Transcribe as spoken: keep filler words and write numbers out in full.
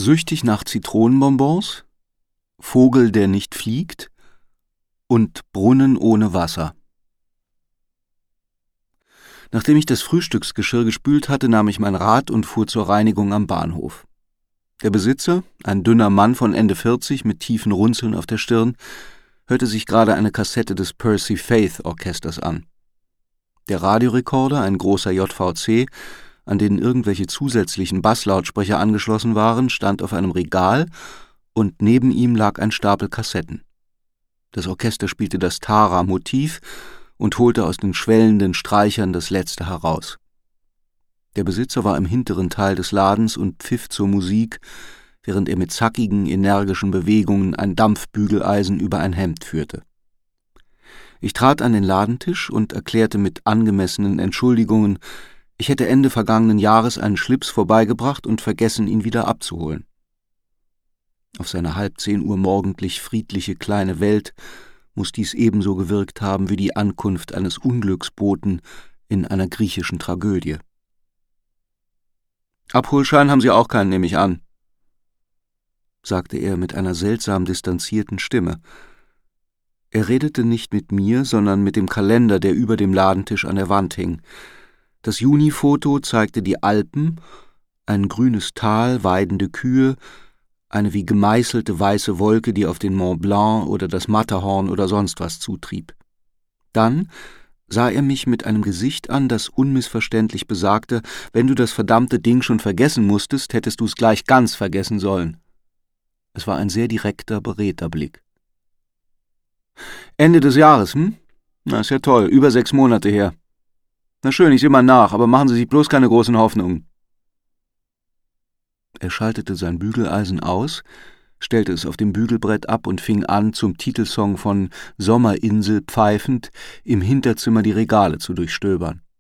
Süchtig nach Zitronenbonbons, Vogel, der nicht fliegt und Brunnen ohne Wasser. Nachdem ich das Frühstücksgeschirr gespült hatte, nahm ich mein Rad und fuhr zur Reinigung am Bahnhof. Der Besitzer, ein dünner Mann von Ende vierzig mit tiefen Runzeln auf der Stirn, hörte sich gerade eine Kassette des Percy Faith Orchesters an. Der Radiorekorder, ein großer J V C, an den irgendwelche zusätzlichen Basslautsprecher angeschlossen waren, stand auf einem Regal und neben ihm lag ein Stapel Kassetten. Das Orchester spielte das Tara-Motiv und holte aus den schwellenden Streichern das letzte heraus. Der Besitzer war im hinteren Teil des Ladens und pfiff zur Musik, während er mit zackigen, energischen Bewegungen ein Dampfbügeleisen über ein Hemd führte. Ich trat an den Ladentisch und erklärte mit angemessenen Entschuldigungen, ich hätte Ende vergangenen Jahres einen Schlips vorbeigebracht und vergessen, ihn wieder abzuholen. Auf seine halb zehn Uhr morgendlich friedliche kleine Welt muss dies ebenso gewirkt haben wie die Ankunft eines Unglücksboten in einer griechischen Tragödie. »Abholschein haben Sie auch keinen, nehme ich an«, sagte er mit einer seltsam distanzierten Stimme. Er redete nicht mit mir, sondern mit dem Kalender, der über dem Ladentisch an der Wand hing. Das Junifoto zeigte die Alpen, ein grünes Tal, weidende Kühe, eine wie gemeißelte weiße Wolke, die auf den Mont Blanc oder das Matterhorn oder sonst was zutrieb. Dann sah er mich mit einem Gesicht an, das unmissverständlich besagte, wenn du das verdammte Ding schon vergessen musstest, hättest du es gleich ganz vergessen sollen. Es war ein sehr direkter, beredter Blick. »Ende des Jahres, hm? Na, ist ja toll, über sechs Monate her. Na schön, ich sehe mal nach, aber machen Sie sich bloß keine großen Hoffnungen.« Er schaltete sein Bügeleisen aus, stellte es auf dem Bügelbrett ab und fing an, zum Titelsong von »Sommerinsel« pfeifend, im Hinterzimmer die Regale zu durchstöbern.